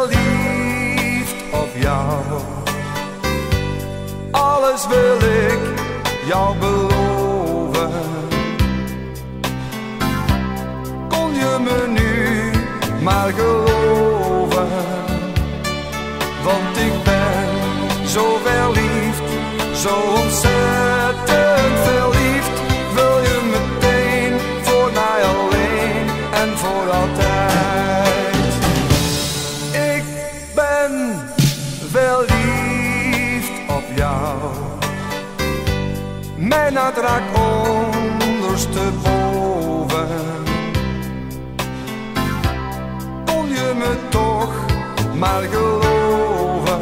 verliefd op jou. Alles wil ik jou beloven. Kon je me nu maar geloven, want ik ben zo verliefd, zo ontzettend verliefd. Wil je meteen voor mij alleen en voor altijd. Ik ben verliefd op jou. Mijn hart raakt ondersteboven. Kon je me toch maar geloven,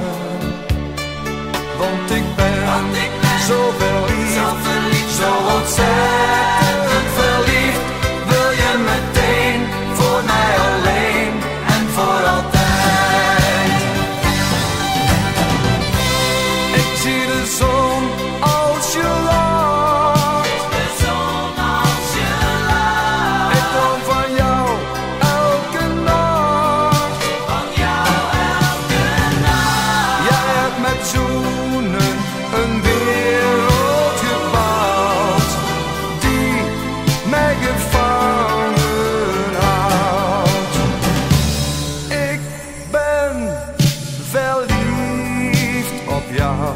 want ik ben zo verliefd, zo ontzettend verliefd. Wil je meteen voor mij alleen en voor altijd. Ik zie de zon als je lacht, de zon als je lacht. Ik droom van jou elke nacht, van jou elke nacht. Jij hebt met zoenen een wereld gebouwd die mij gevangen houdt. Ik ben verliefd op jou.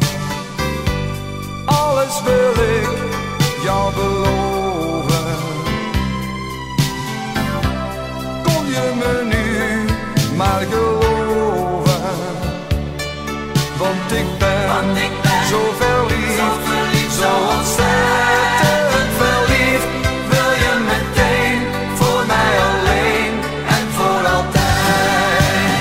Alles wil ik jou beloven. Kon je me nu maar geloven, want ik ben zo verliefd, zo ontzettend verliefd. Wil je meteen voor mij alleen en voor altijd.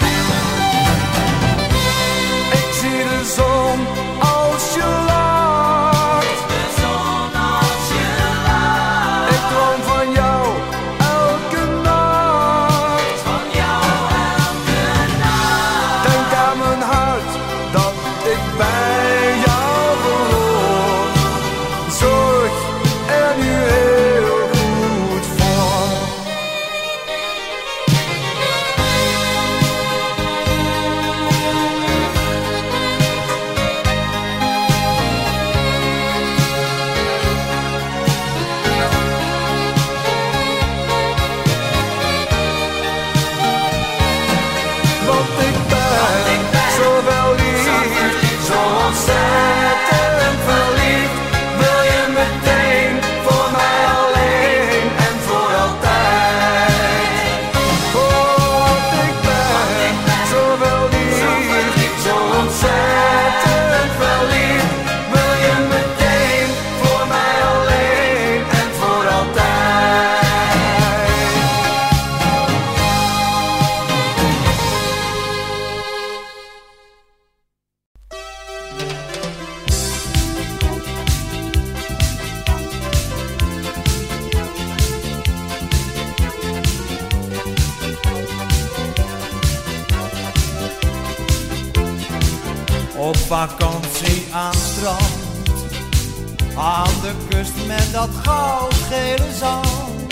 Ik zie de zon als je lacht, de zon als je lacht. Ik droom van jou elke nacht, van jou elke nacht. Denk aan mijn hart dat ik bij jou verloor. Zorg er nu heel goed voor. Want ik ben zo verliefd, zo ontzettend verliefd. Wil je meteen voor mij alleen en voor altijd. Want ik ben zo verliefd, zo ontzettend verliefd. Wil je meteen voor mij alleen en voor altijd. Op vakantie aan het strand, aan de kust met dat goudgele zand,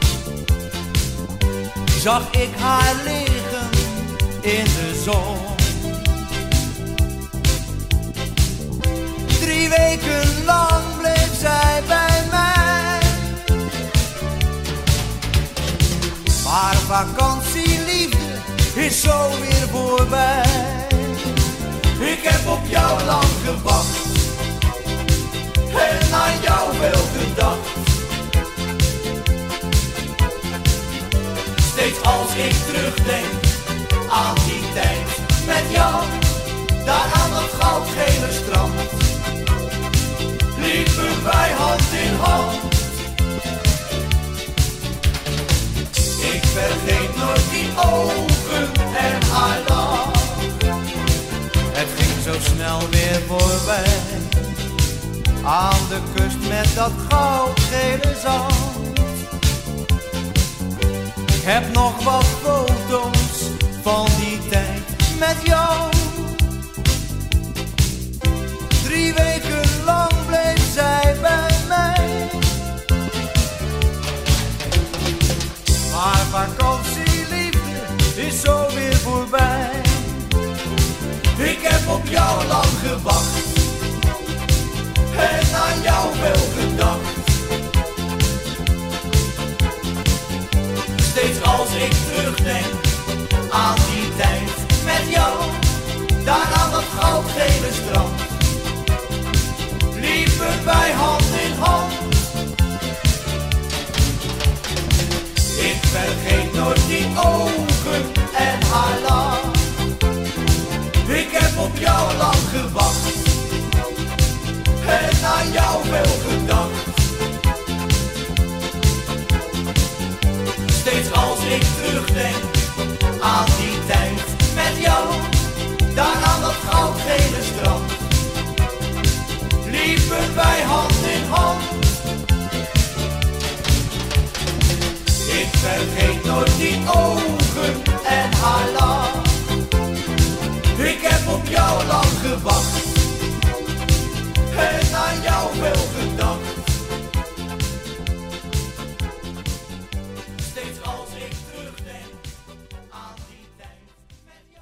zag ik haar liggen in de zon. 3 weken lang bleef zij bij mij, maar vakantieliefde is zo weer voorbij. Ik heb op jou lang gewacht en aan jou veel gedacht. Steeds als ik terugdenk aan die tijd met jou, daar aan dat goudgele strand, liepen wij hand in hand. Ik vergeet nooit die ogen en haar lach. Het ging zo snel weer voorbij, aan de kust met dat goudgele zand. Ik heb nog wat foto's van die tijd met jou. 3 weken lang bleef zij bij mij, maar vakantieliefde is zo weer voorbij. jou lang gewacht en aan jou veel gedacht. Steeds als ik terugdenk aan die tijd met jou, daar aan dat goudgele strand, liepen wij hand in hand. Ik vergeet nooit die ogen en haar lach. Ik heb op jou lang gewacht en aan jou veel gedacht. Steeds als ik terugdenk aan die tijd met jou, daar aan dat goudgele strand, liepen wij hand in hand. Ik vergeet nooit die ogen en haar lach. Ik heb op jou lang gewacht en aan jou veel gedacht. Steeds als ik terugdenk aan die tijd met jou.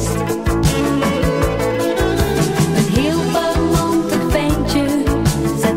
Zet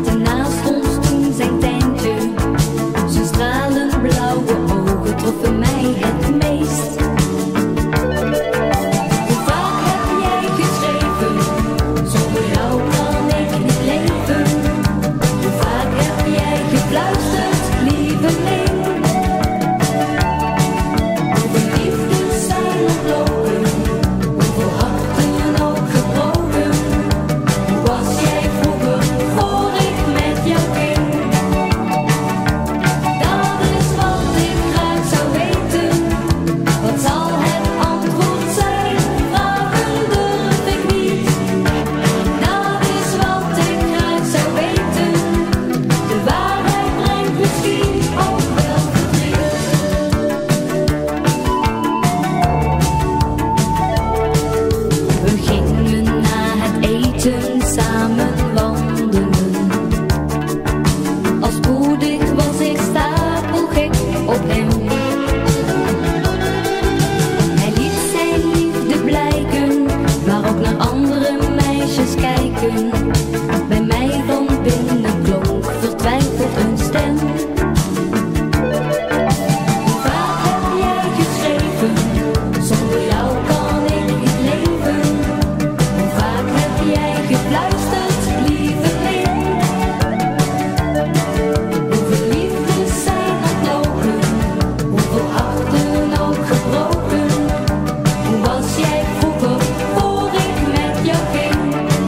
eten, samen wandelen. Al spoedig was ik stapelgek op hem. Hij liet zijn liefde blijken, maar ook naar andere meisjes kijken. Bij mij van binnen klonk vertwijfeld een stem. Hoe vaak heb jij geschreven, zonder jou kan ik niet leven. Hoe vaak heb jij gefluisterd, lieve vriend. Hoeveel liefdes zijn ontlopen, hoeveel harten ook gebroken. Hoe was jij vroeger, voor ik met jou ging?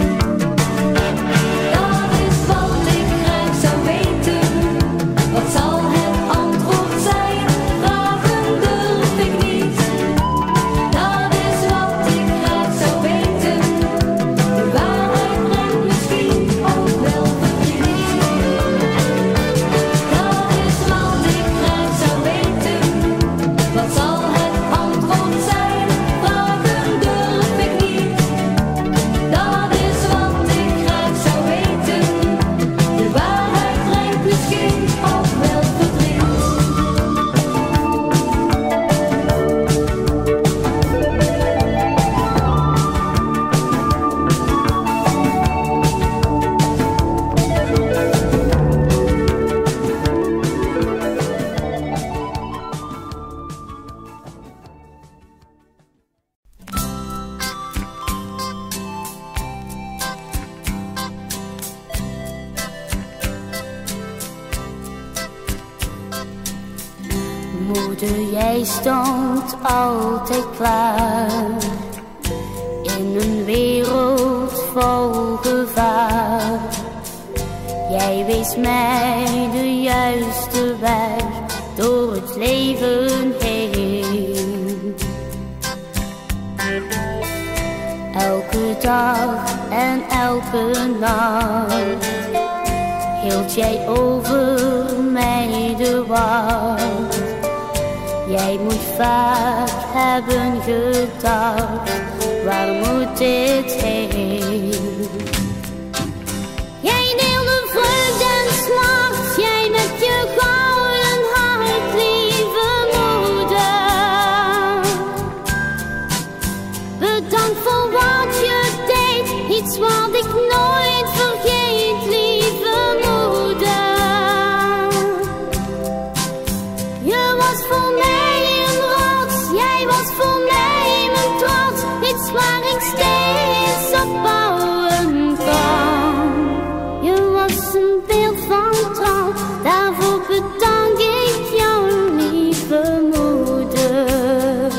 Dat is wat ik graag zou weten. Wat zal het antwoord zijn? Vragen durf ik niet. Dat is wat ik graag zou weten. De waarheid brengt misschien ook wel verdriet. Dat is wat ik graag zou weten. Wat zal het antwoord zijn? Vragen durf ik niet. Dat is wat ik graag zou weten. De waarheid brengt misschien ook wel verdriet. Moeder, jij stond altijd klaar in een wereld vol gevaar. Jij wees mij de juiste weg door het leven heen. Elke dag en elke nacht hield jij over mij de wacht. Jij moet vaak hebben gedacht, waar moet dit heen? Jij deelde vreugde en smart, jij met je gouden hart, lieve moeder. Bedankt voor wat je deed, iets wat ik nooit vergeet, lieve moeder. Je was voor mij een rots, jij was voor mij mijn trots, iets waar ik steeds op bouwen kan. Je was een beeld van trouw, daarvoor bedank ik jou, lieve moeder.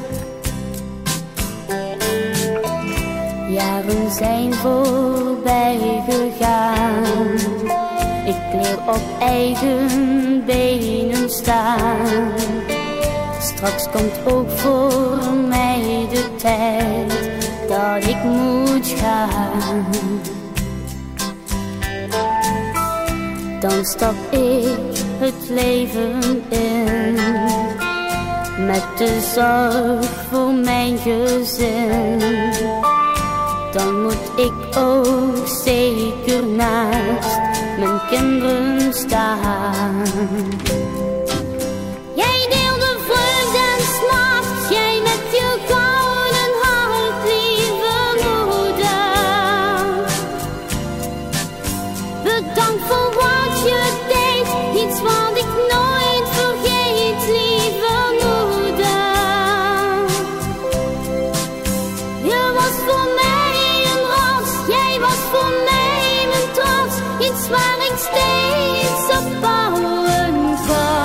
Jaren zijn voorbij gegaan, ik leer op eigen benen staan. Straks komt ook voor mij de tijd dat ik moet gaan. Dan stap ik het leven in, met de zorg voor mijn gezin. Dan moet ik ook zeker naast mijn kinderen staan. Jij deelde vreugde en smart, jij met je gouden hart, lieve moeder. Bedankt voor wat je deed, iets wat ik nooit vergeet, lieve moeder. Je was voor mij een rots, jij was voor mij mijn trots, iets waar ik steeds op bouwen kan.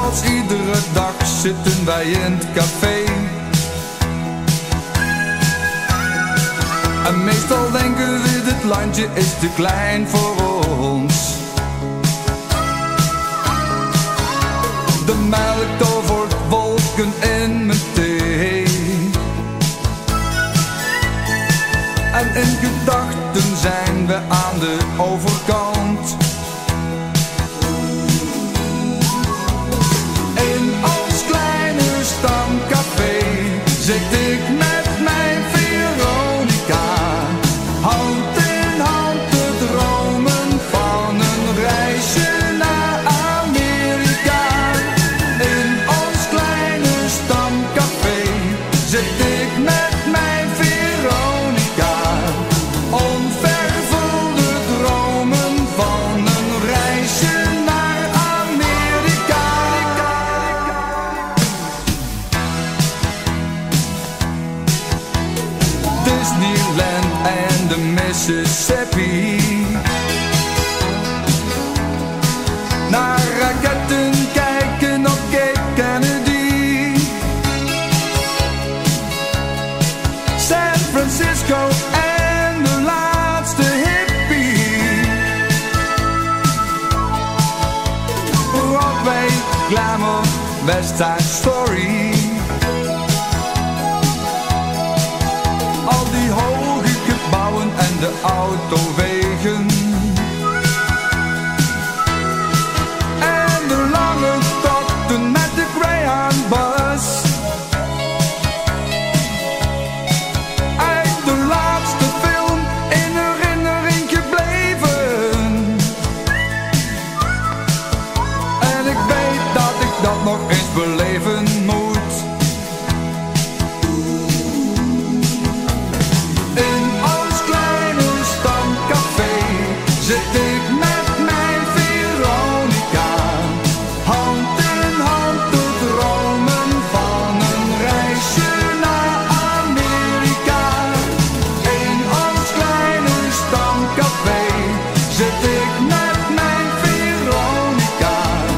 zoals iedere dag zitten wij in het café. En meestal denken we, dit landje is te klein voor ons. De melk tovert wolken in mijn thee. En in gedachten zijn we aan de overkant. In ons kleine stamcafé zit ik met mijn Veronica, hand in hand te dromen van een reisje naar Amerika. In ons kleine stamcafé zit ik met mijn Veronica, onvervulde dromen van een reisje naar Amerika. Disneyland en de Mississippi, naar raketten kijken op Cape Kennedy, San Francisco en de laatste hippie, Broadway, glamour, West Side Story. Al die hoge gebouwen en de autowegen en de lange tochten met de Greyhound-bus. Uit de laatste film in herinnering gebleven. En ik weet dat ik dat nog eens beleven moet. Zit ik met mijn Veronica, hand in hand te dromen van een reisje naar Amerika. In ons kleine stamcafé zit ik met mijn Veronica,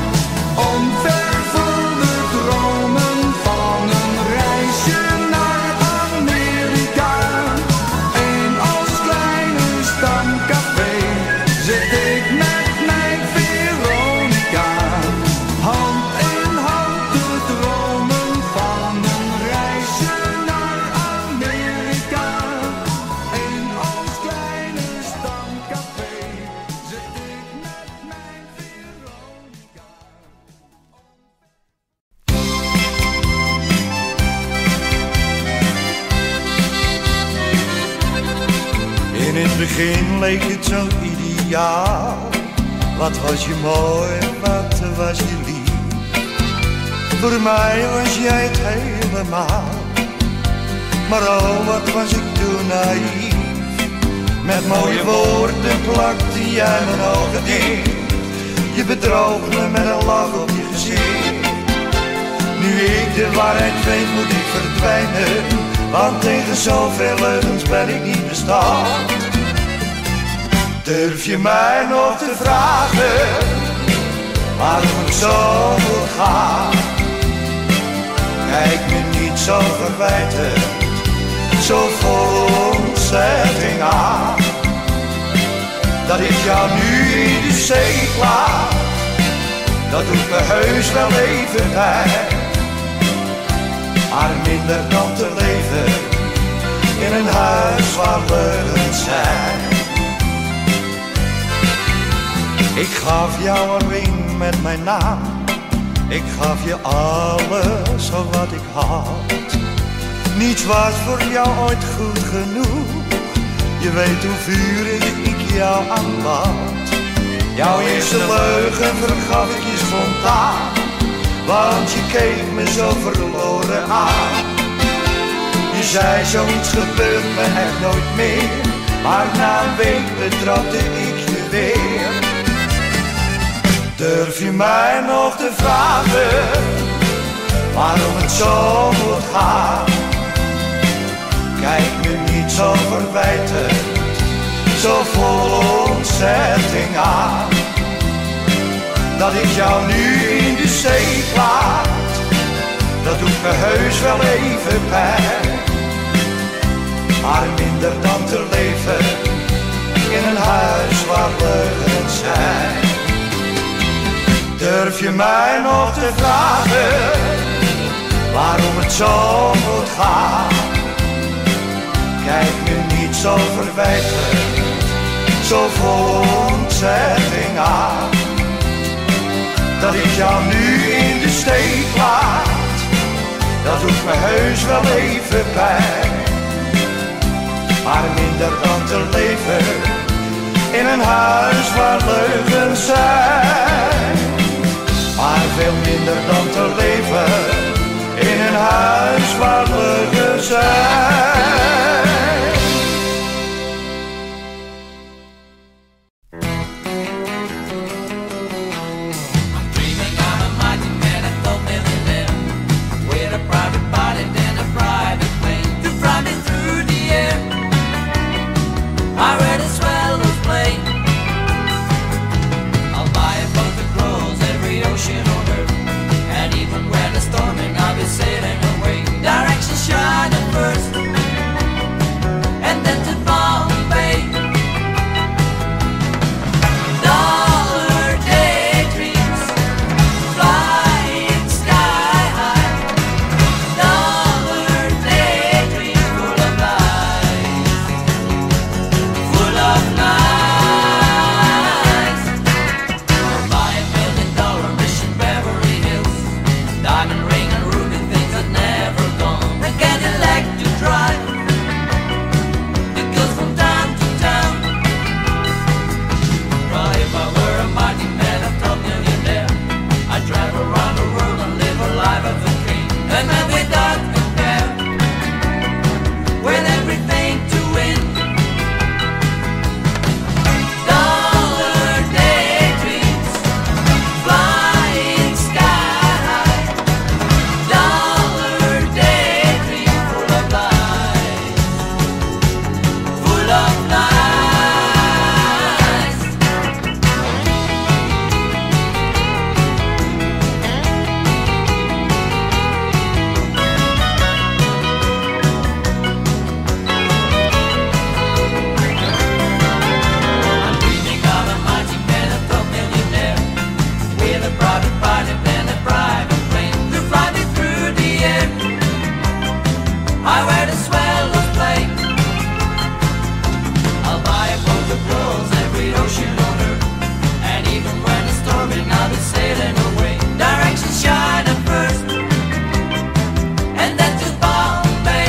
onvervulde dromen van een reisje naar Amerika. In ons kleine stamcafé zit ik met mijn Veronica, hand in hand te dromen van een reisje naar Amerika. In ons kleine stamcafé zit ik met mijn Veronica. In het begin leek het zo ideaal. Wat was je mooi, wat was je lief. Voor mij was jij het helemaal. Maar oh, wat was ik toen naïef. Met mooie woorden plakte jij mijn ogen dicht. Je bedroog me met een lach op je gezicht. Nu ik de waarheid weet, moet ik verdwijnen. Want tegen zoveel leugens ben ik niet bestand. Durf je mij nog te vragen waarom ik zo moet gaan? Kijk me niet zo verwijtend, zo vol ontzetting aan. Dat ik jou nu in de zee laat, dat doet me heus wel even pijn. Maar minder dan te leven in een huis waar leugens zijn. Ik gaf jou een ring met mijn naam. Ik gaf je alles wat ik had. Niets was voor jou ooit goed genoeg. Je weet hoe vurig ik jou aanbad. Jouw eerste leugen vergaf ik je spontaan. Want je keek me zo verloren aan. Je zei zoiets gebeurt me echt nooit meer. Maar na een week betrapte ik je weer. Durf je mij nog te vragen waarom het zo moet gaan? Kijk me niet zo verwijtend, zo vol ontzetting aan. dat ik jou nu in de steek laat, dat doet me heus wel even pijn. Maar minder dan te leven in een huis waar leugens zijn. Durf je mij nog te vragen waarom het zo moet gaan? Kijk me niet zo verwijtend, zo vol ontzetting aan, dat ik jou nu in de steek laat, dat doet me heus wel even pijn. Maar minder dan te leven in een huis waar leugens zijn. Maar veel minder dan te leven in een huis waar leugens zijn. Sailing away, direction shining first, and then to Bombay. Dollar daydreams, flying sky high. Dollar daydreams, full of lies, full of lies. Buy $1 million mission, Beverly Hills, diamond ring and ruby things that never gone. A Cadillac to drive, it goes from town to town. Well, if I were a mighty man, a top millionaire, I'd drive around the world and live a life of a king. And then without compare, with everything to win. Dollar daydreams, flying sky high. Dollar daydream, full of lies, full of lies. I'm dreaming of a mighty man, a top millionaire, with a private pilot and a private plane to fly me through the air. I wear the swallows play. I'll buy a boat of girls, every ocean on earth, and even when it's storming, I'll be sailing away. Direction shining first, and then to Bombay.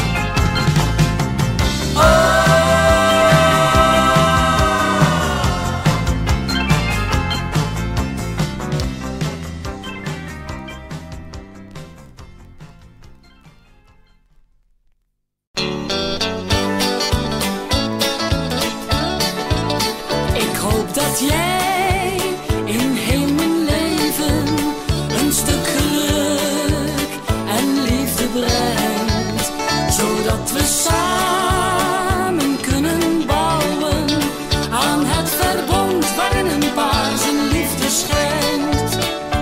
Ik hoop dat jij in heel mijn leven een stuk geluk en liefde brengt, zodat we samen kunnen bouwen aan het verbond waarin een paar zijn liefde schenkt.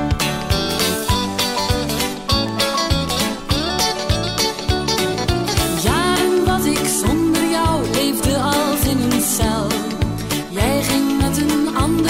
Jaren wat ik zonder jou leefde als in een cel. Jij ging met een ander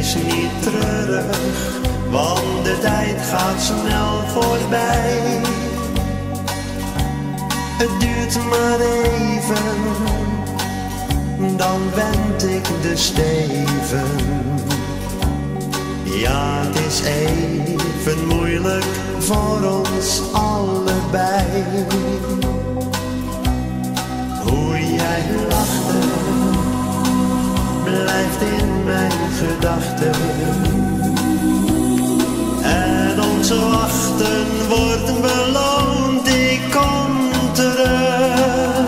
Wees niet treurig, want de tijd gaat snel voorbij. Het duurt maar even, dan wend ik de steven. Ja, het is even moeilijk voor ons allebei. Hoe jij lachte, blijft in mijn gedachten. En ons wachten wordt beloond, ik kom terug.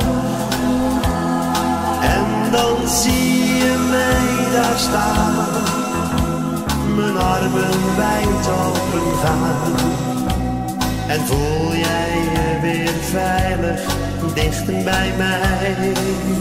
En dan zie je mij daar staan, mijn armen wijd open gaan. En voel jij je weer veilig dicht bij mij.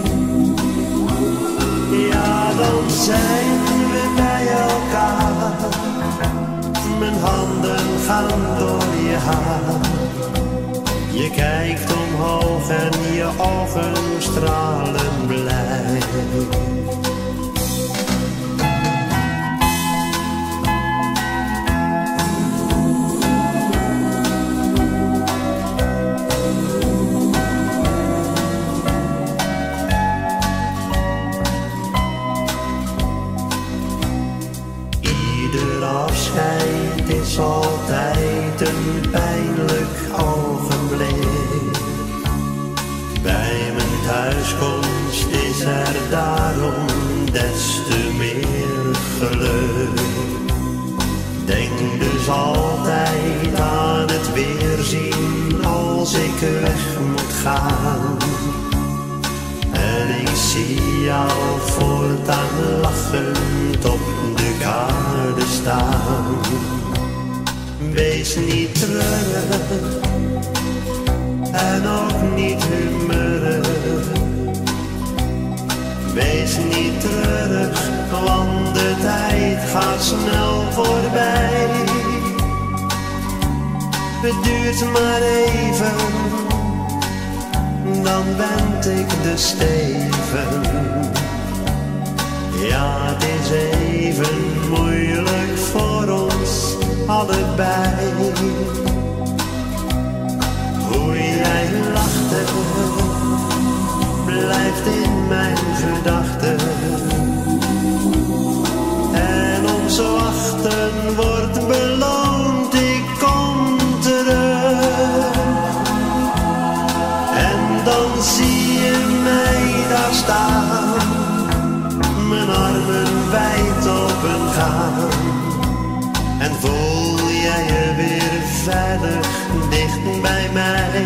Ja, dan zijn we bij elkaar. Mijn handen gaan door je haar. Je kijkt omhoog en je ogen stralen blij. Is altijd een pijnlijk ogenblik. Bij mijn thuiskomst is er daarom des te meer geluk. Denk dus altijd aan het weerzien als ik weg moet gaan. En ik zie jou voortaan lachend op de kade staan. Wees niet treurig en ook niet humeurig. Wees niet treurig, want de tijd gaat snel voorbij. Het duurt maar even, dan wend ik de steven. Ja, het is even moeilijk voor ons allebei. Hoe jij lachte, blijft in mijn gedachten. En ons wachten wordt beloond, ik kom terug. En dan zie je mij daar staan, mijn armen wijd open gaan. En voel jij je weer veilig dicht bij mij.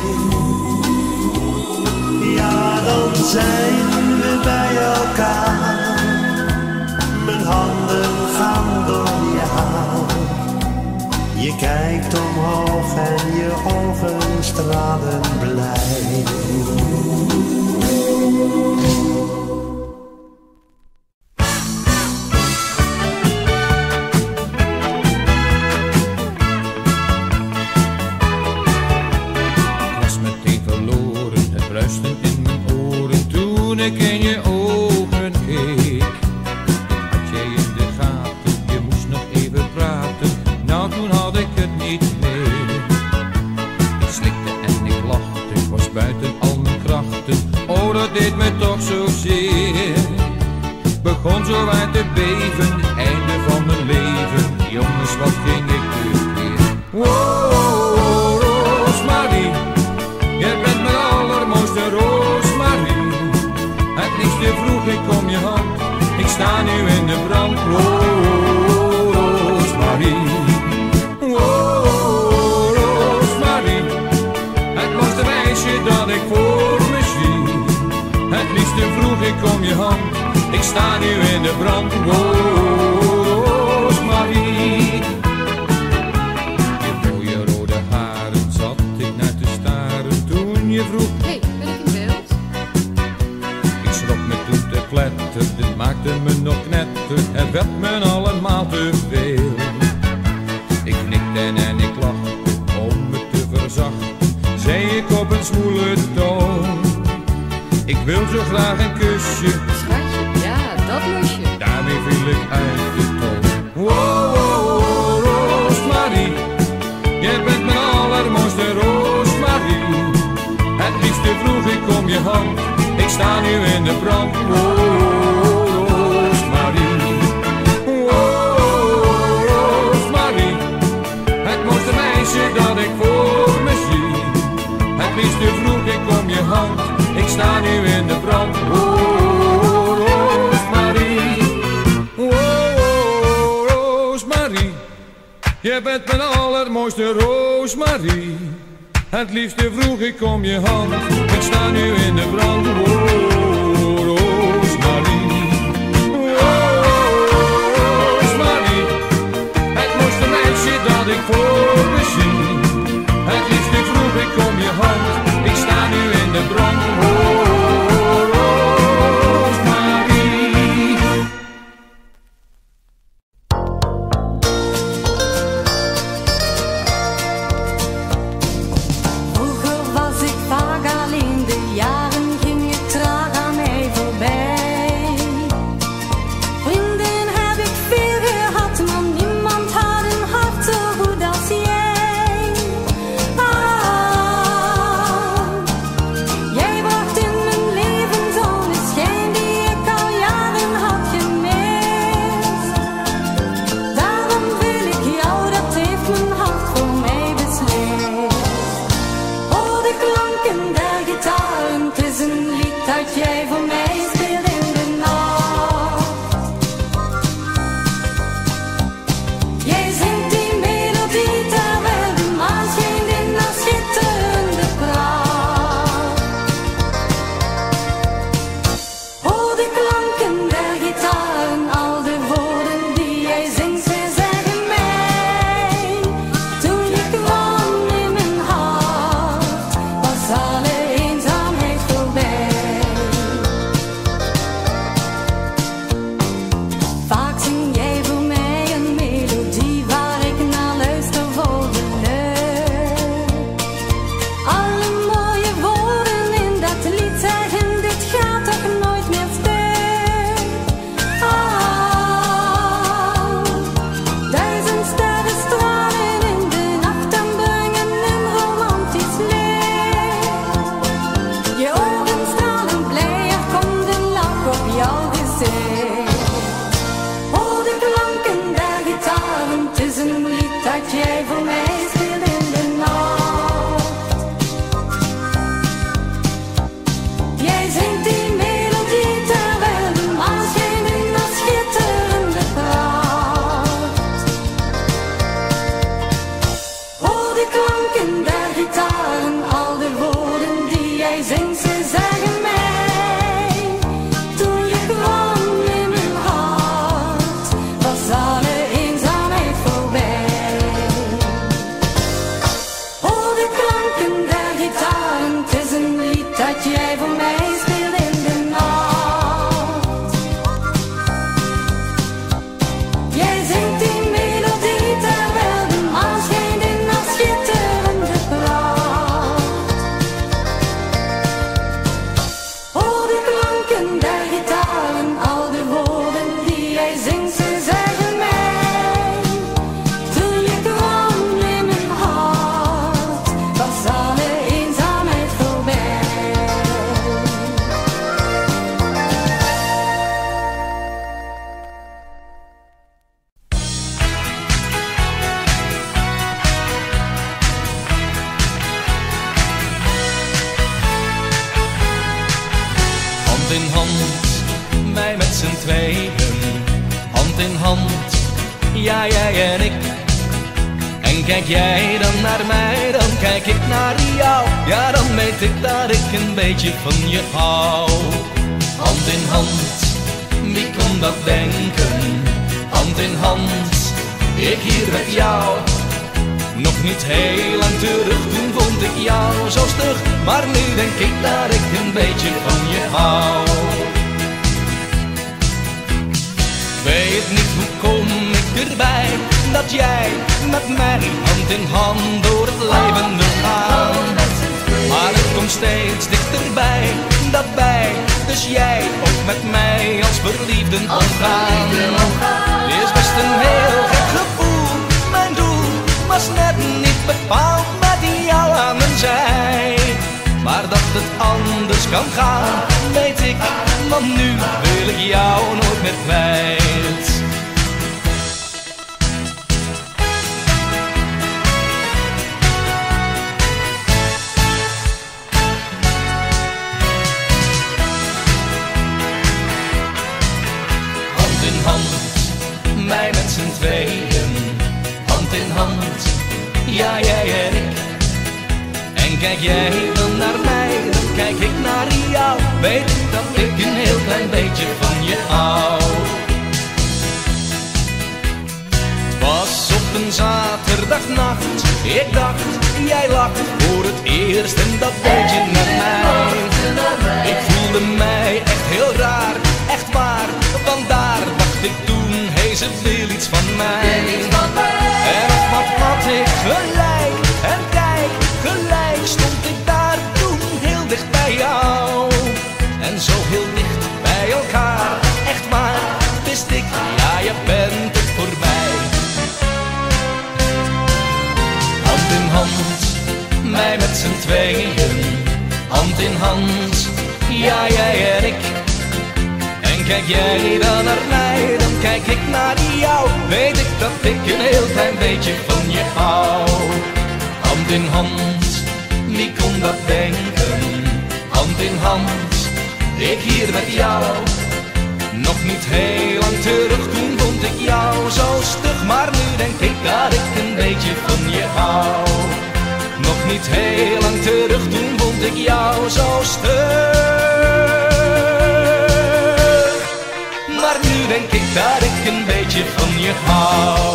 Ja, dan zijn we bij elkaar. Mijn handen gaan door je haar. Je kijkt omhoog en je ogen stralen blij. Ik in je ogen keek, had jij in de gaten, je moest nog even praten, nou toen had ik het niet meer. Ik slikte en ik lachte, ik was buiten al mijn krachten, oh dat deed me toch zozeer. Begon zo uit te beven, het einde van mijn leven, jongens wat ging ik tekeer. Wow, Roosmarie, jij bent mijn allermooiste Roosmarie. Het liefste vroeg ik om je hand, ik sta nu in de brand. Oh, Roosmarie, oh, Roosmarie. Het mooiste meisje dat ik voor me zie. Het liefste vroeg ik om je hand, ik sta nu in de brand. Oh, Roosmarie. Je mooie rode haren zat ik naar te staren toen je vroeg. Hey, ben ik in beeld? Ik schrok me toen te pletter, dit maakte me nog knetter, het werd me allemaal te veel. Ik knikte en ik lachte, om me te verzachten, zei ik op een zwoele toon. Ik wil zo graag een kusje, Schatje, ja, dat lust je. daarmee viel ik uit de toon. je hand. Ik sta nu in de brand. Roosmarie, Roosmarie, het mooiste meisje dat ik voor me zie. Het liefste vroeg ik om je hand. Ik sta nu in de brand. Roosmarie, Roosmarie, je bent mijn allermooiste Roosmarie. Het liefste vroeg ik om je hand. Ik sta nu in de brand. Roosmarie, Roosmarie, het mooiste meisje dat ik voor me zie. Het liefste vroeg ik om je hand. Ik sta nu in de brand. Ja, jij en ik. En kijk jij dan naar mij, dan kijk ik naar jou. Ja, dan weet ik dat ik een beetje van je hou. Hand in hand, wie kon dat denken? Hand in hand, ik hier met jou. Nog niet heel lang terug, toen vond ik jou zo stug. Maar nu denk ik dat ik een beetje van je hou. Weet niet hoe kom ik erbij, dat jij met mij hand in hand door het leven wil gaan. Maar het komt steeds dichterbij, dat wij, dus jij ook met mij als verliefden omgaan. Is best een heel gek gevoel, mijn doel was net niet bepaald met jou aan mijn zij. Maar dat het anders kan gaan, weet ik, want nu wil ik jou nooit meer kwijt. Hand in hand, mij met z'n tweeën, hand in hand, ja jij en ik. En kijk jij dan naar mij, dan kijk ik naar jou. Weet ik dat ik een heel klein beetje van je hou. Was op een zaterdagnacht, ik dacht, jij lacht voor het eerst en dat deed je naar mij. Ik voelde mij echt heel raar, echt waar, vandaar dacht ik toen, hey, ze wil iets van mij. En wat had ik gelijk, en kijk, gelijk stond ik daar toen heel dicht bij jou. En zo heel dicht bij elkaar, echt waar, wist ik, ja je bent het voor mij. Hand in hand, mij met z'n tweeën, hand in hand, ja jij en ik. En kijk jij dan naar mij, dan kijk ik naar jou. Weet ik dat ik een heel klein beetje van je hou. Hand in hand, wie kon dat denken? Hand in hand, ik hier met jou. Nog niet heel lang terug, toen vond ik jou zo stug. Maar nu denk ik dat ik een beetje van je hou. Nog niet heel lang terug, toen vond ik jou zo stug. Maar nu denk ik dat ik een beetje van je hou.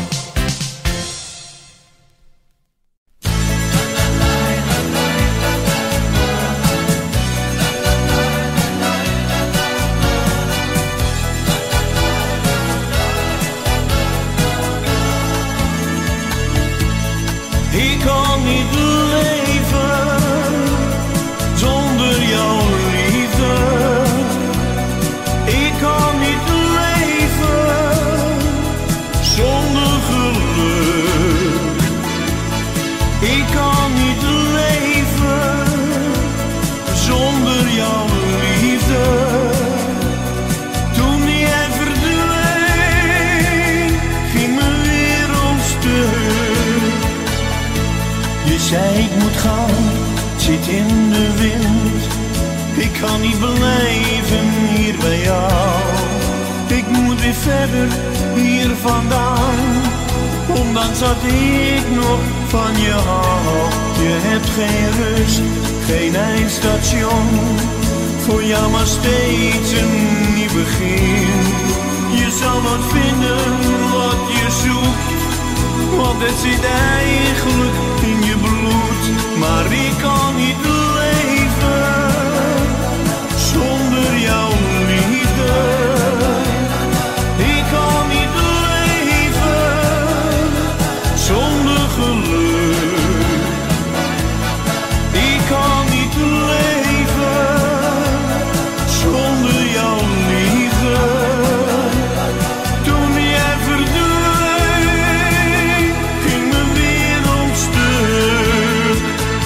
Ik kan niet leven zonder jouw liefde. Ik kan niet leven zonder geluk. Ik kan niet leven zonder jouw liefde. Toen jij verdween, ging mijn wereld stuk. Je zei ik moet gaan, het zit in de wind. Ik kan niet blijven hier bij jou. Ik moet weer verder hier vandaan. Ondanks dat ik nog van je hou. Je hebt geen rust, geen eindstation. Voor jou maar steeds een nieuw begin. Je zal wat vinden wat je zoekt. Want het zit eigenlijk in je bloed. Maar ik kan niet leven zonder jouw liefde. Ik kan niet leven zonder geluk. Ik kan niet leven zonder jouw liefde. Toen jij verdween, ging mijn wereld stuk.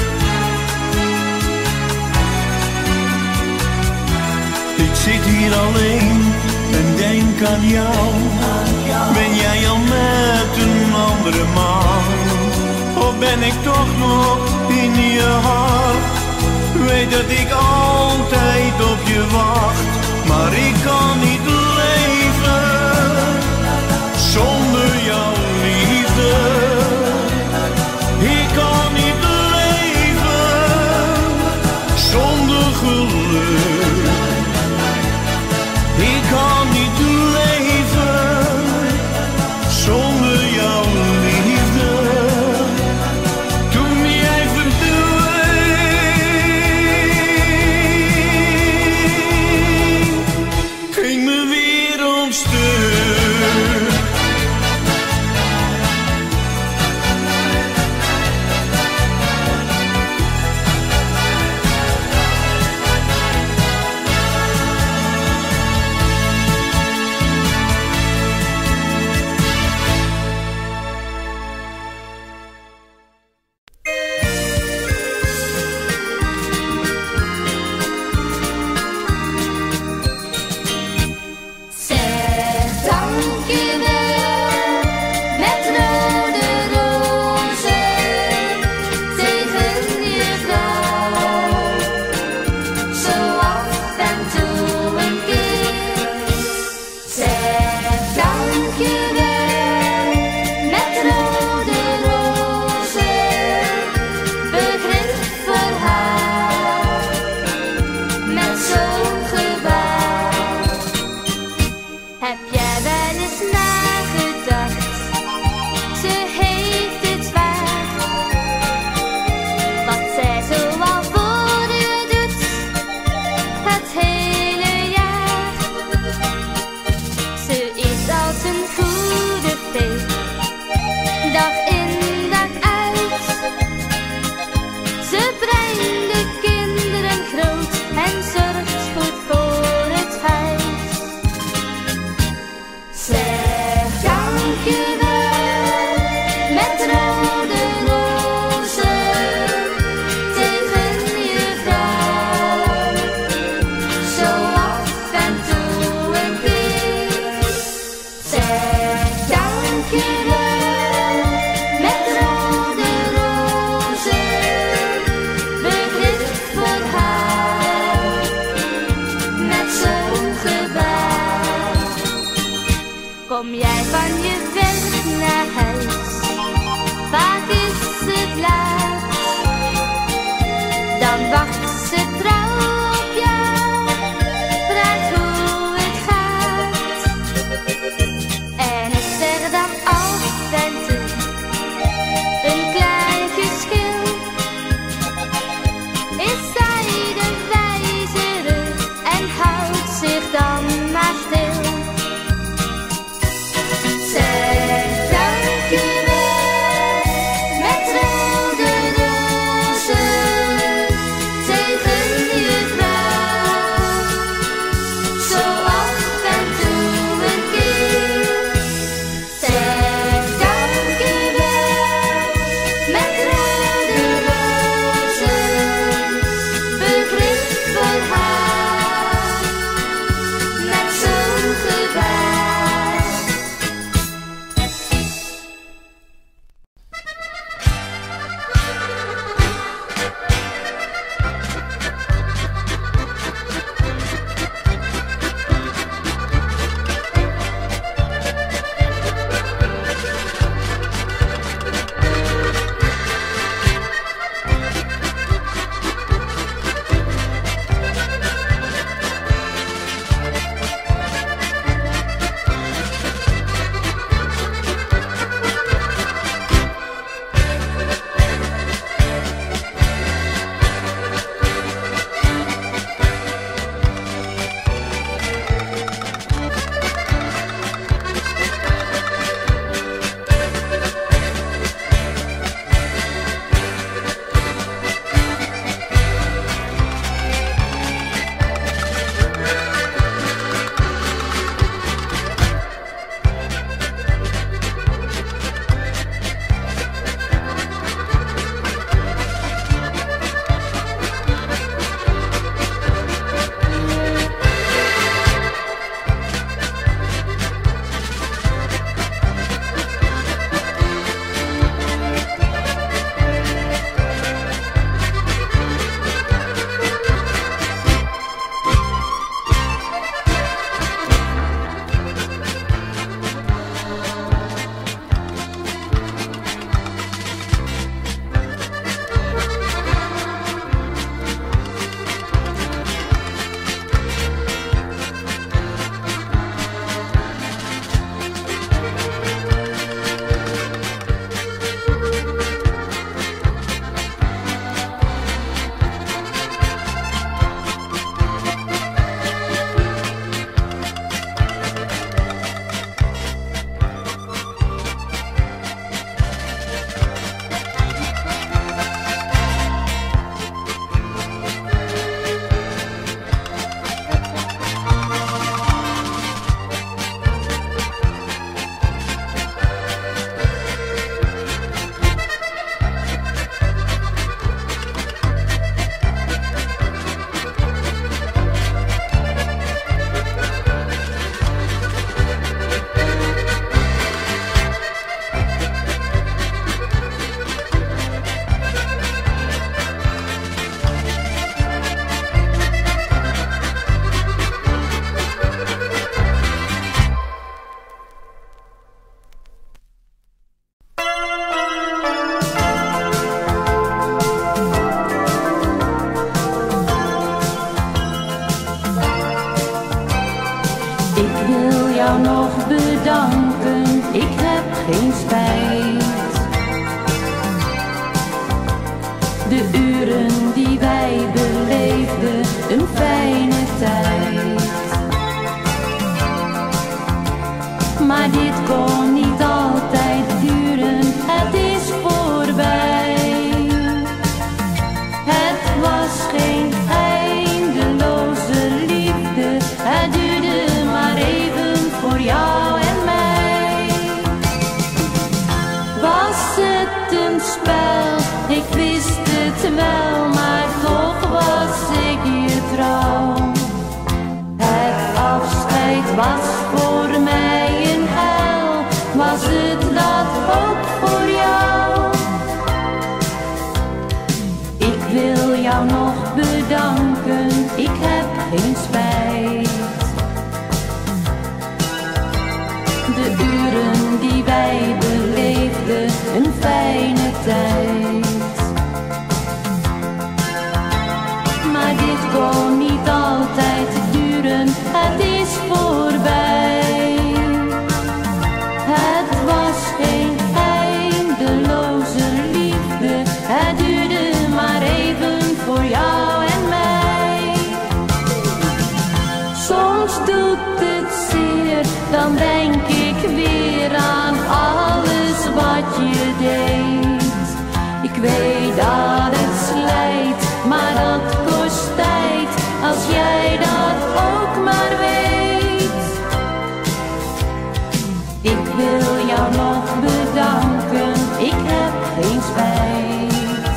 Ik zit hier alleen en denk aan jou. Ben jij al met een andere man? Of ben ik toch nog in je hart? Weet dat ik altijd op je wacht. Maar ik kan niet leven zonder jouw liefde. Ik kan niet leven zonder geluk. Ik kan niet leven zonder jouw liefde. Toen jij verdween, ging mijn wereld stuk. Ik wil jou nog bedanken, ik heb geen spijt. De uren die wij beleefden, een fijne tijd. Maar dit kon niet altijd duren, het is voorbij. Het was geen eindeloze liefde, het duurde maar even voor jou en mij. Was het een spel, ik wist het wel, maar toch was ik je trouw. Het afscheid was voor mij een hel, was het dat ook voor jou? Ik wil jou nog bedanken, ik heb geen spijt. De uren die wij beleefden, een fijne tijd. Maar dit kon niet altijd duren, het is voorbij. Het was geen eindeloze liefde, het duurde maar even voor jou en mij. Soms doet het zeer, dan denk ik weer aan alles wat je deed. Ik weet dat het slijt, maar dat kost tijd, als jij dat ook maar weet. Ik wil jou nog bedanken, ik heb geen spijt.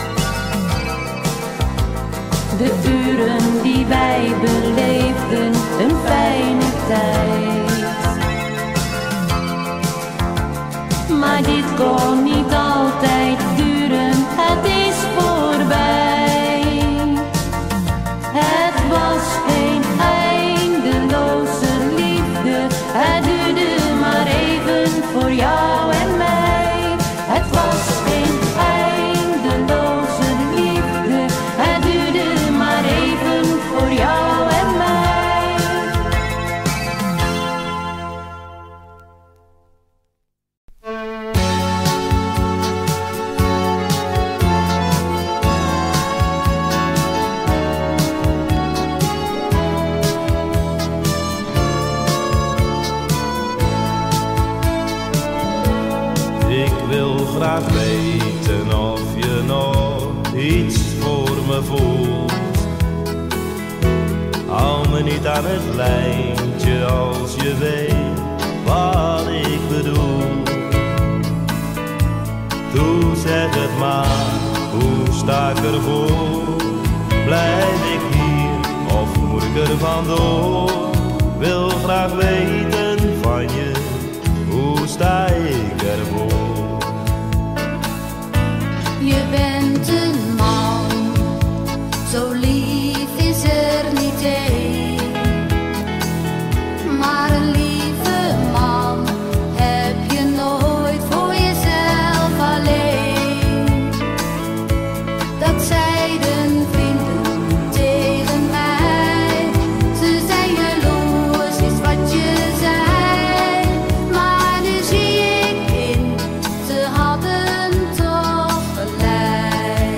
De uren die wij beleefden, een fijne tijd. Maar dit kon niet altijd duren, het is voorbij. Het was geen eindeloze liefde, het duurde maar even voor jou en mij. Het was geen eindeloze liefde, het duurde maar even voor jou en mij. Ik wil graag weten of je nog iets voor me voelt. Hou me niet aan het lijntje als je weet wat ik bedoel. Toe zeg het maar, hoe sta ik ervoor? Blijf ik hier of moet ik er vandoor? Wil graag weten van je, hoe sta ik ervoor? Je bent een man, zo lief is er niet één. Maar een lieve man heb je nooit voor jezelf alleen. Dat zeiden vrienden tegen mij, ze zijn jaloers, is wat je zei. Maar nu zie ik in, ze hadden toch gelijk.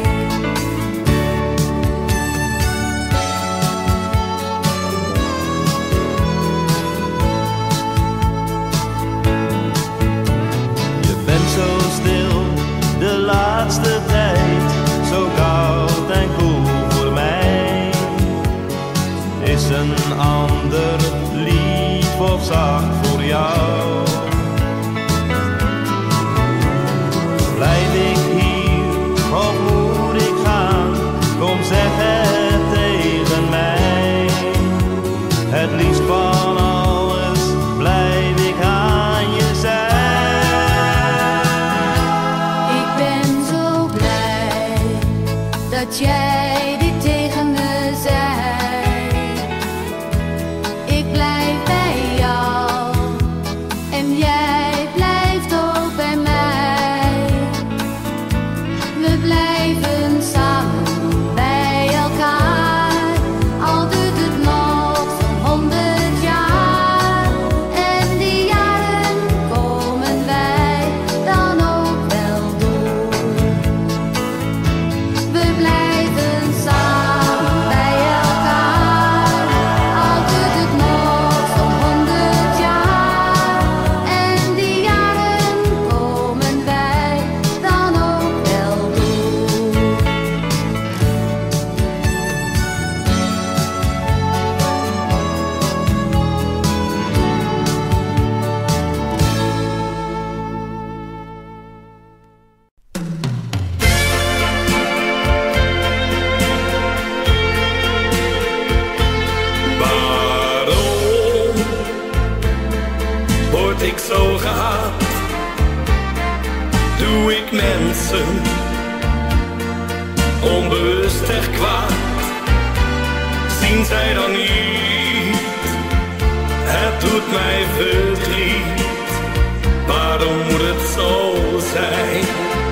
Je bent zo stil de laatste tijd, zo koud en koel voor mij. Is een ander lief of zacht voor jou? Blijf ik hier of moet ik gaan? Kom zeg het tegen mij. Het liefst van alles blijf ik aan je zij. Ik ben zo blij dat jij dit tegen me zei. Ik blijf bij jou word ik zo gehaat? Doe ik mensen onbewust echt kwaad? Zien zij dan niet? Het doet mij verdriet. Waarom moet het zo zijn?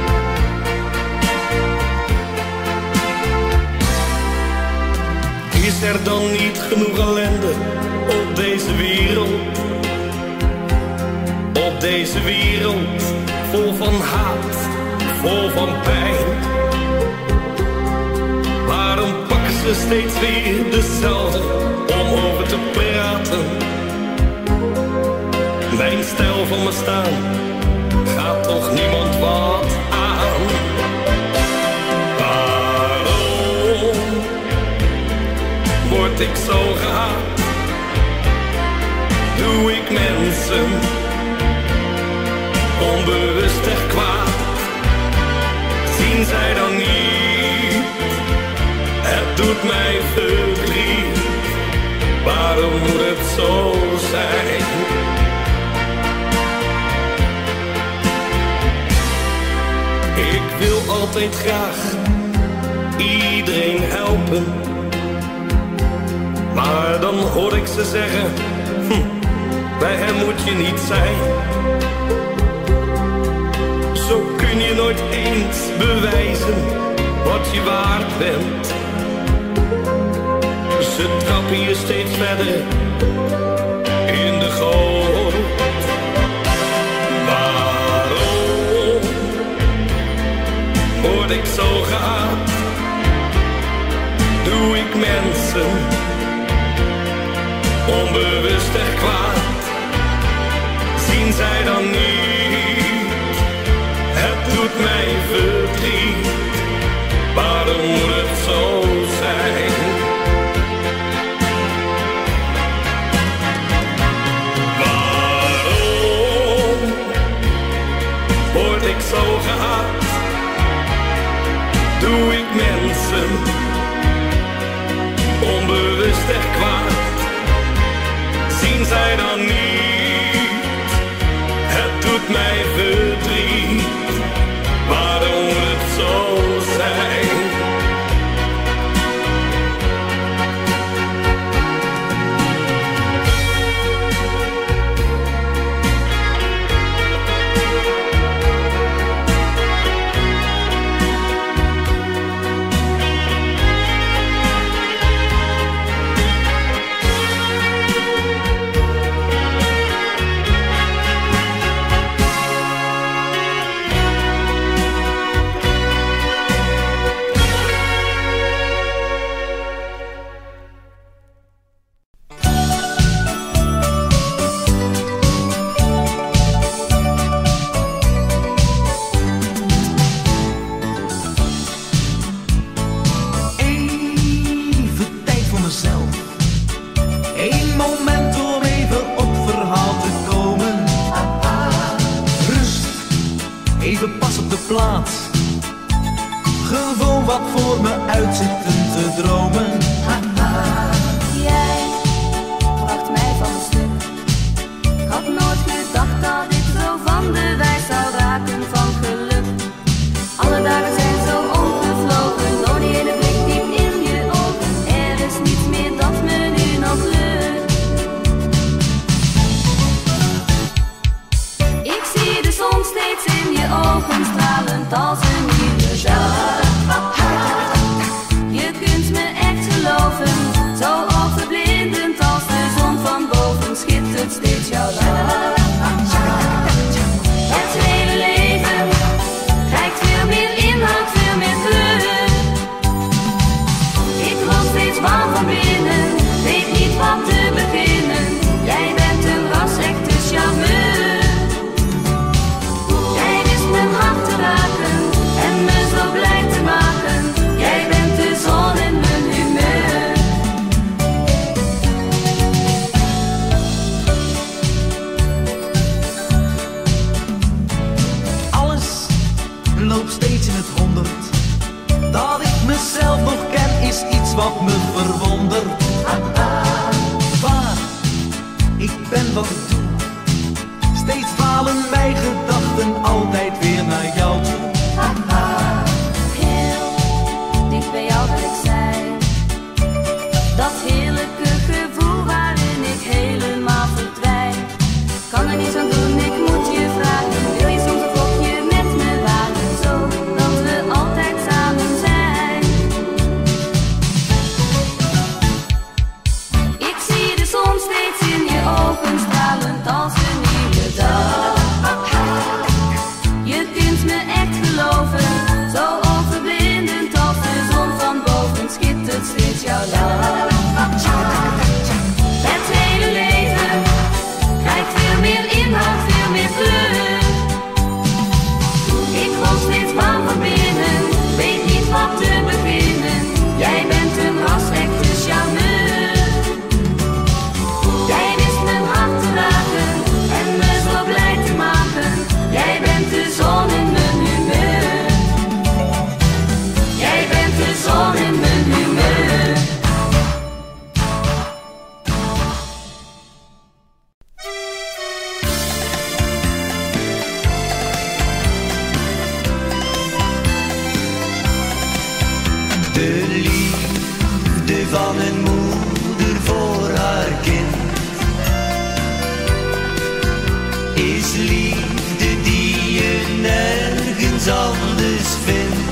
Is er dan niet genoeg ellende op deze wereld? Op deze wereld vol van haat, vol van pijn. Waarom pakken ze steeds weer dezelfde om over te praten? Mijn stijl van bestaan gaat toch niemand wat aan? Waarom word ik zo gehaat? Doe ik mensen onbewust echt kwaad? Zien zij dan niet? Het doet mij verdriet. Waarom moet het zo zijn? Ik wil altijd graag iedereen helpen, maar dan hoor ik ze zeggen, bij hem moet je niet zijn. Zo kun je nooit eens bewijzen wat je waard bent. Ze trappen je steeds verder in de goot. Waarom word ik zo gehaat? Doe ik mensen onbewust echt kwaad? Zien zij dan niet? Het doet mij verdriet. Waarom moet het zo zijn? Waarom word ik zo gehaat? Doe ik mensen onbewust echt kwaad? Zien zij dan niet? Het doet mij verdriet. Waarom moet het zo zijn? dwalen mijn gedachten altijd weer naar jou toe. Heel dicht bij jou wil ik zijn. Dat heerlijke gevoel waarin ik helemaal verdwijn. Kan er niets aan doen, ik moet je vragen. Wil je soms een kopje met me wagen, zodat we altijd samen zijn? Ik zie de zon steeds in je ogen stralend als een nieuwe dag. Je kunt me echt geloven, zo overblindend als de zon van boven schittert steeds jouw lach. Het hele leven krijgt veel meer inhoud, veel meer kleur. Ik word steeds warm van binnen, weet niet wat te beginnen. Jij bent een ras-echte charmeur. Jij wist mijn hart te raken en me zo blij te maken. Jij bent de zon in mijn humeur. Jij bent de zon in mijn humeur. De liefde van een moeder voor haar kind is liefde die je nergens anders vindt.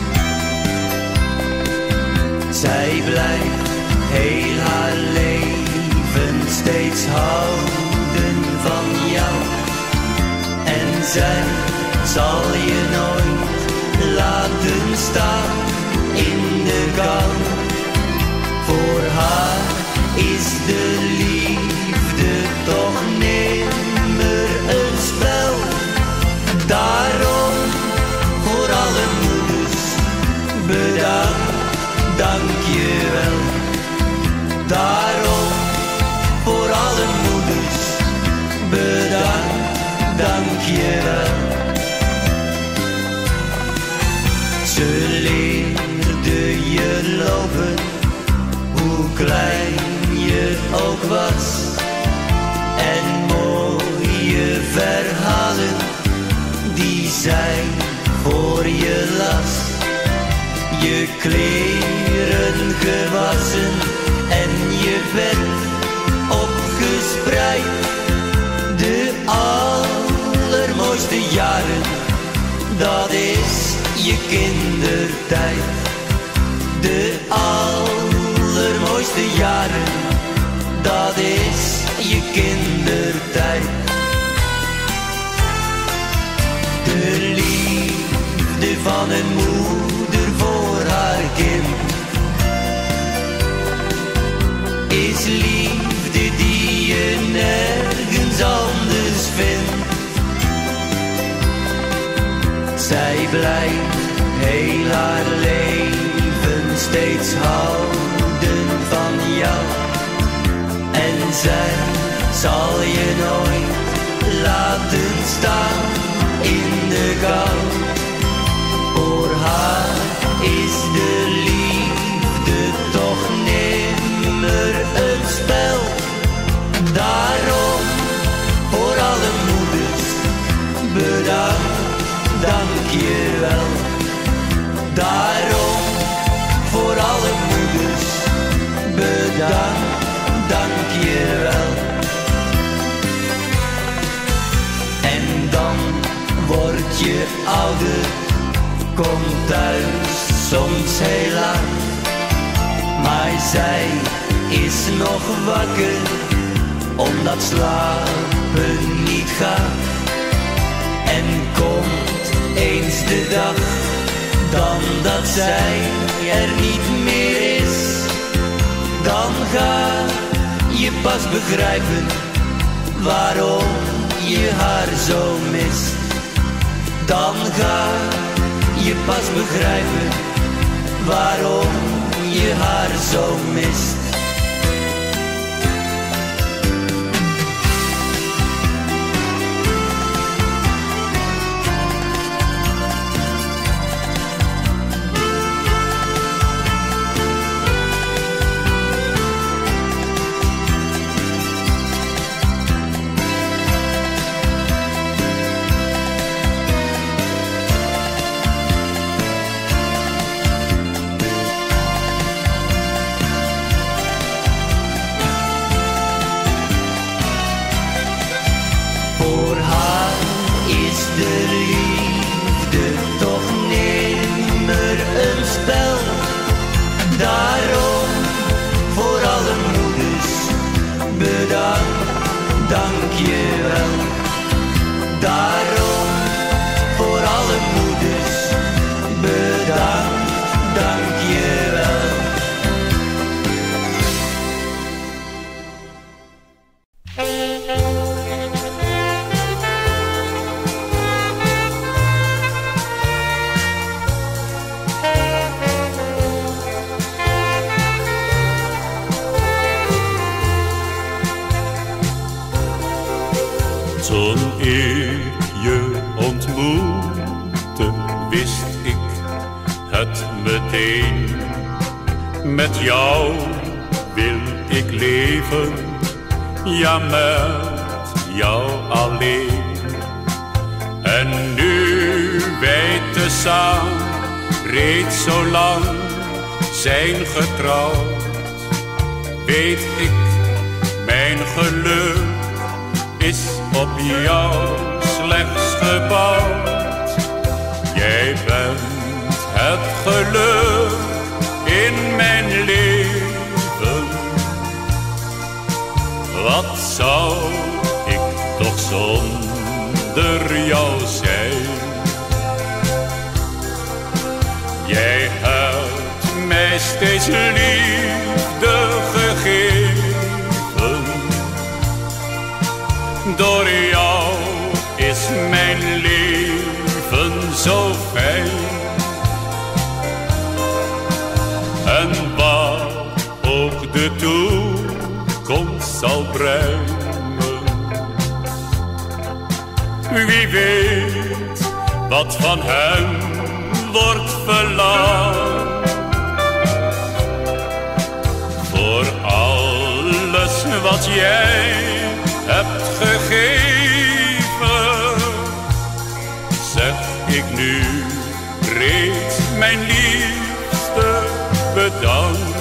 Zij blijft heel haar leven steeds houden van jou. En zij zal je nooit laten staan in de kou. Voor haar is de liefde toch nimmer een spel. Daarom voor alle moeders bedankt, dank je wel. Daarom voor alle moeders bedankt, dank je wel. Ze leerde je lopen, hoe klein je ook was. En mooie verhalen die zij voor je las. Je kleren gewassen en je bed opgespreid. De allermooiste jaren, dat is je kindertijd. De allermooiste jaren, dat is je kindertijd. De liefde van een moeder voor haar kind is liefde die je nergens anders vindt. Zij blijft heel haar leven steeds houden van jou. En zij zal je nooit laten staan in de kou. Voor haar is de liefde toch nimmer een spel. Daarom voor alle moeders bedankt, dank je wel. Daarom voor alle moeders bedankt, dank je wel. En dan word je ouder, komt thuis soms heel laat. Maar zij is nog wakker, omdat slapen niet gaat. En komt eens de dag, dan dat zij er niet meer is. Dan ga je pas begrijpen waarom je haar zo mist. Dan ga je pas begrijpen waarom je haar zo mist. Toen ik je ontmoette, wist ik het meteen. Met jou wil ik leven, ja met jou alleen. En nu wij tezamen reeds zo lang zijn getrouwd, weet ik, mijn geluk is op jou slechts gebouwd. Jij bent het geluk in mijn leven. Wat zou ik toch zonder jou zijn? Jij hebt mij steeds liefde gegeven. Door jou is mijn leven zo fijn. En wat ook de toekomst zal brengen, wie weet wat van hem wordt verlangd. Voor alles wat jij hebt gegeven, zeg ik nu reeds mijn liefste bedankt.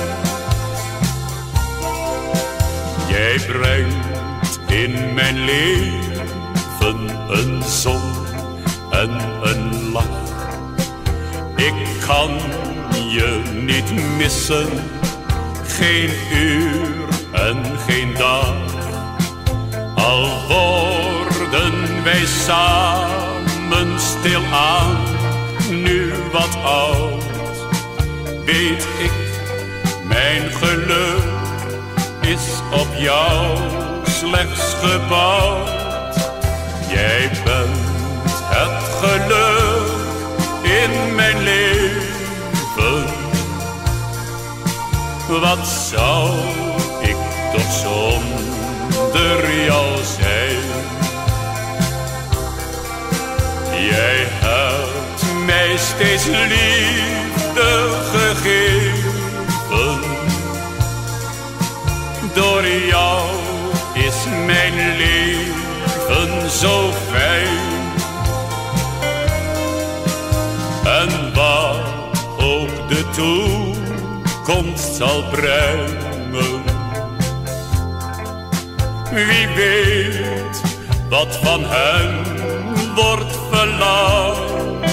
Jij brengt in mijn leven een zon en een lach. Ik kan je niet missen, geen uur en geen dag. Al worden wij samen stilaan nu wat oud, weet ik, mijn geluk is op jou slechts gebouwd. Jij bent het geluk in mijn leven. Wat zou ik toch zonder jou zijn? Jij hebt mij steeds liefde gegeven. Door jou is mijn leven zo fijn. En wat ook de toekomst zal brengen, wie weet wat van hem wordt verlangd.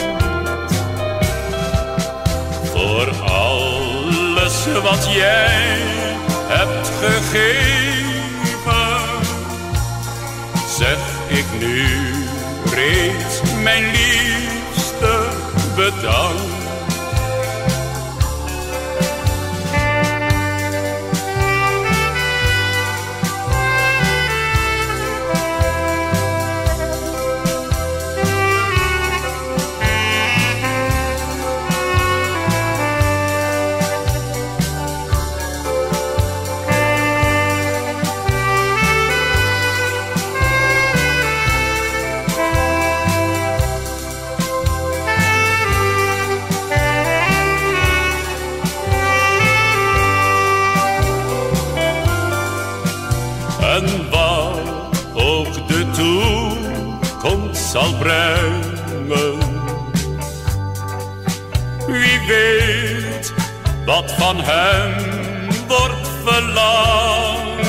Voor alles wat jij hebt gegeven, zeg ik nu reeds mijn liefste bedankt. En wat ook de toekomst zal brengen, wie weet wat van hem wordt verlangd.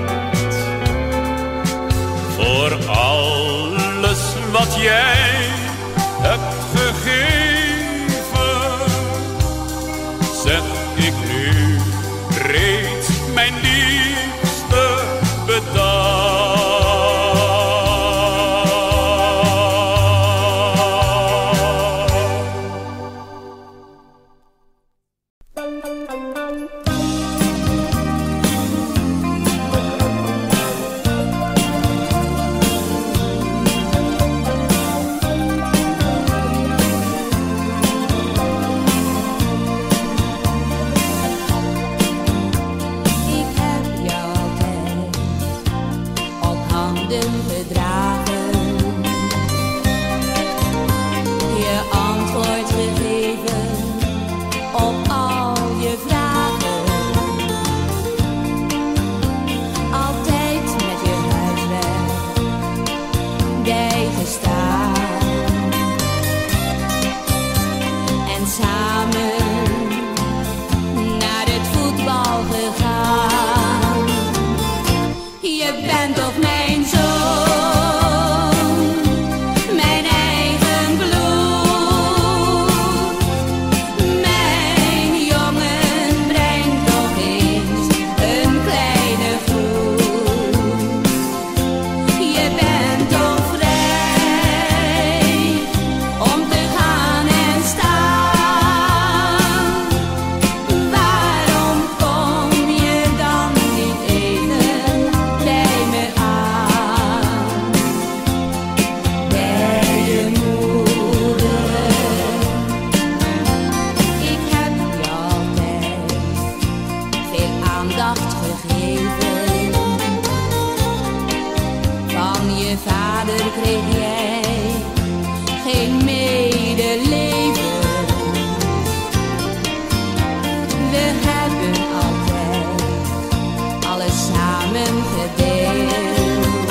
Voor alles wat jij hebt gegeven, zeg ik nu reeds mijn liefste bedankt. Ik heb jou altijd op handen gedragen. Van je vader kreeg jij geen medeleven. We hebben altijd alles samen gedeeld.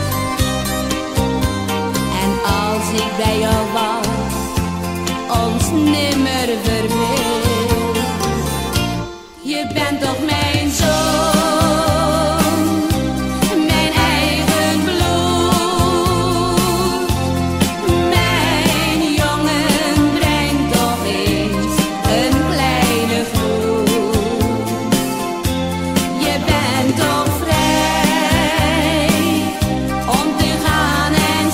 En als ik bij jou was, ons nimmer verveeld. Je bent toch mijn zoon, mijn eigen bloed. Mijn jongen, breng toch eens een kleine groet. Je bent toch vrij om te gaan en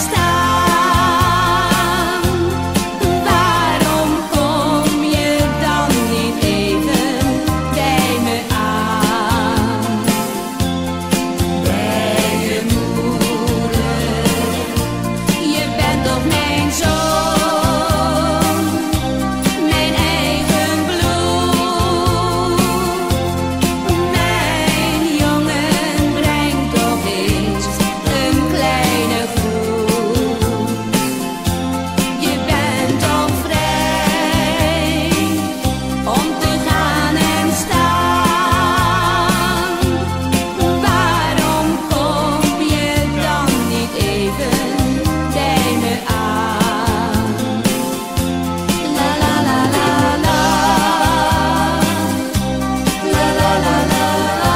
staan. Waarom kom je dan niet even bij me aan? Bij je moeder, je bent toch mijn zoon, mijn eigen bloed. Mijn jongen, breng toch eens een kleine groet. Je bent toch vrij om te gaan en staan. Waarom kom je dan niet even bij me aan? La la la la la, la la la la la.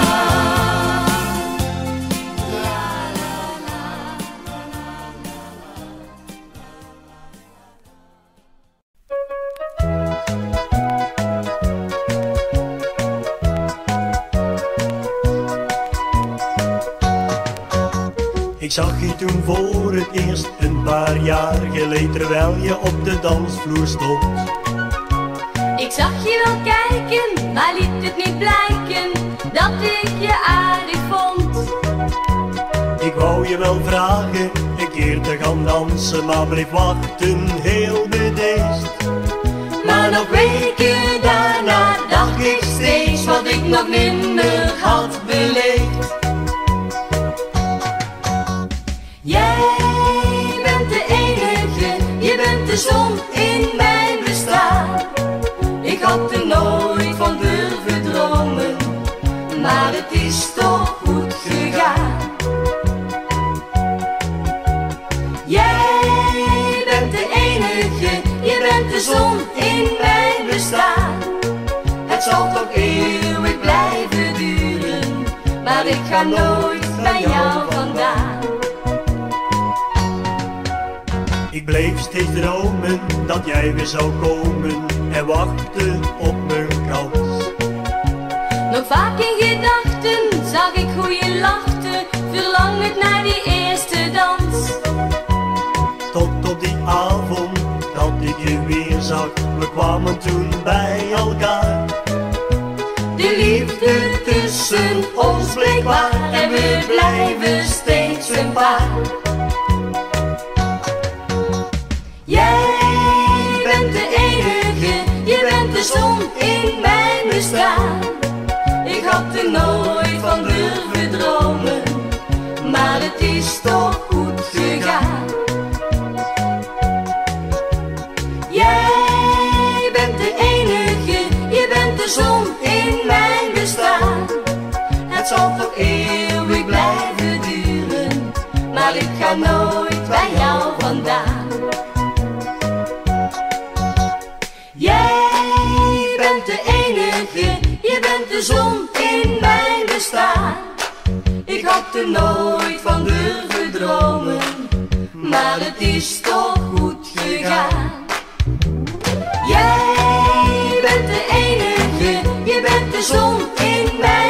Ik zag je toen voor het eerst een paar jaar geleden, terwijl je op de dansvloer stond. Ik zag je wel kijken, maar liet het niet blijken dat ik je aardig vond. Ik wou je wel vragen een keer te gaan dansen, maar bleef wachten heel bedeesd. Maar nog weken daarna dacht ik steeds wat ik nog nimmer had beleefd. Jij bent de enige, je bent de zon in mijn bestaan. Ik had er nooit van durven dromen, maar het is toch goed gegaan. Jij bent de enige, je bent de zon in mijn bestaan. Het zal toch eeuwig blijven duren, maar ik ga nooit bij jou vandaan. Ik bleef steeds dromen dat jij weer zou komen en wachten op mijn kans. Nog vaak in gedachten zag ik hoe je lachte, verlangend naar die eerste dans. Tot op die avond dat ik je weer zag, we kwamen toen bij elkaar. De liefde tussen ons bleek waar en we blijven steeds een paar. Jij bent de enige, je bent de zon in mijn bestaan. Ik had er nooit van durven dromen, maar het is toch goed gegaan. Jij bent de enige, je bent de zon in mijn bestaan. Het zal toch eeuwig blijven duren, maar ik ga nooit bij jou vandaan. Jij bent de enige, je bent de zon in mijn bestaan. Ik had er nooit van durven dromen, maar het is toch goed gegaan. Jij bent de enige, je bent de zon in mijn